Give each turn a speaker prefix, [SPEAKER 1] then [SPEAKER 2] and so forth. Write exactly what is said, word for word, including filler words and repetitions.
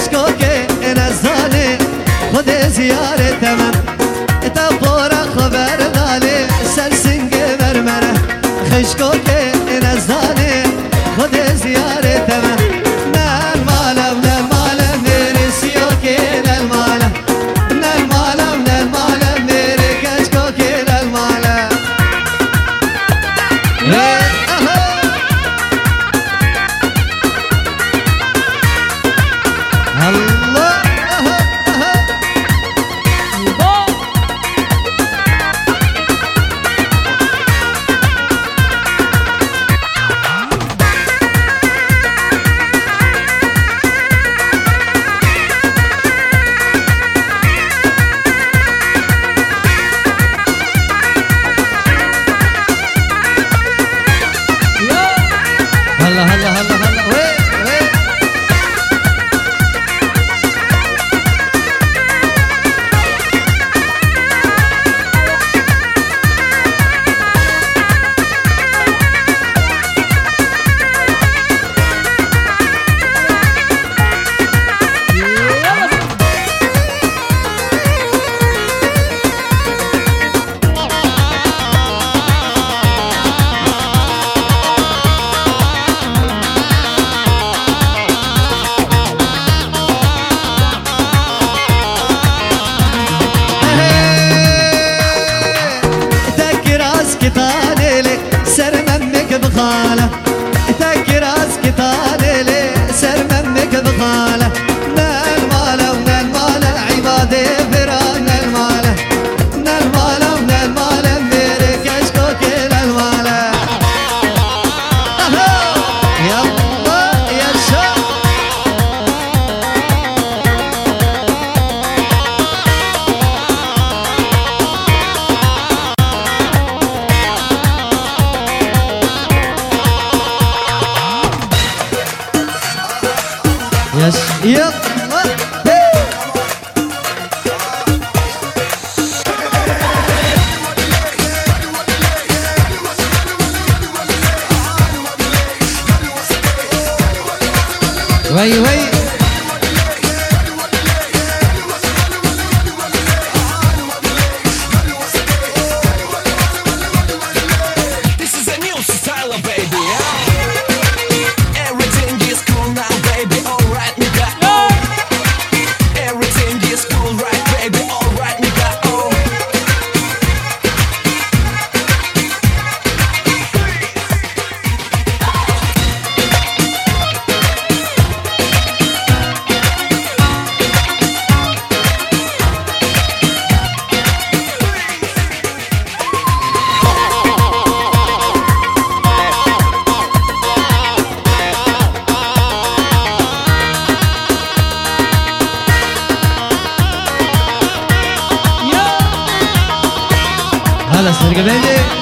[SPEAKER 1] كشكوكي نزالي خد زيارة تمام تبورا خبر دالي سرسنگ مرمره خشكوكي نزالي خد زيارة تمام نال مالم نال مالم نيري سيوكي نال مالم نال مالم نال مالم نيري كشكوكي نال مالم الله هلا هلا هلا هلا وي وي كتالي سر منك بخاله تكراس كتالي سر منك بخاله نال ماله ونال ماله عبادي فرا نال ماله نال ماله ونال ماله ميري كشكوكي نال ماله يا الله يا شا يس يلا وي وي
[SPEAKER 2] This is a new style, baby. Everything is cool now, baby. Alright, nigga. Oh. Everything is cool, right, baby. Alright, nigga. Oh.
[SPEAKER 1] هلا سرقة بيبي